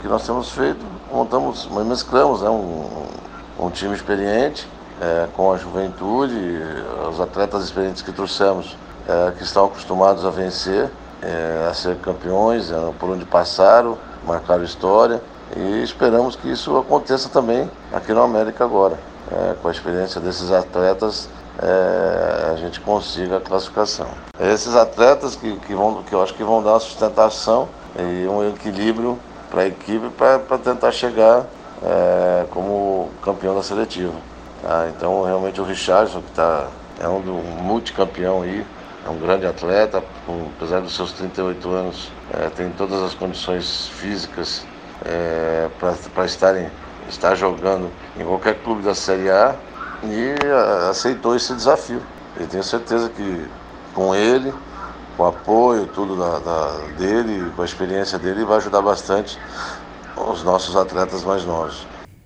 O que nós temos feito, mesclamos, né, um time experiente com a juventude, os atletas experientes que trouxemos, que estão acostumados a vencer, a ser campeões, por onde passaram, marcaram história, e esperamos que isso aconteça também aqui na América agora. Com a experiência desses atletas, a gente consiga a classificação. Esses atletas que eu acho que vão dar uma sustentação e um equilíbrio para a equipe para tentar chegar como campeão da seletiva. Então, realmente, o Richarlison, que é um multicampeão aí, é um grande atleta, apesar dos seus 38 anos, tem todas as condições físicas para estar jogando em qualquer clube da Série A, e aceitou esse desafio. Eu tenho certeza que com ele, com o apoio tudo dele, com a experiência dele, vai ajudar bastante os nossos atletas mais novos.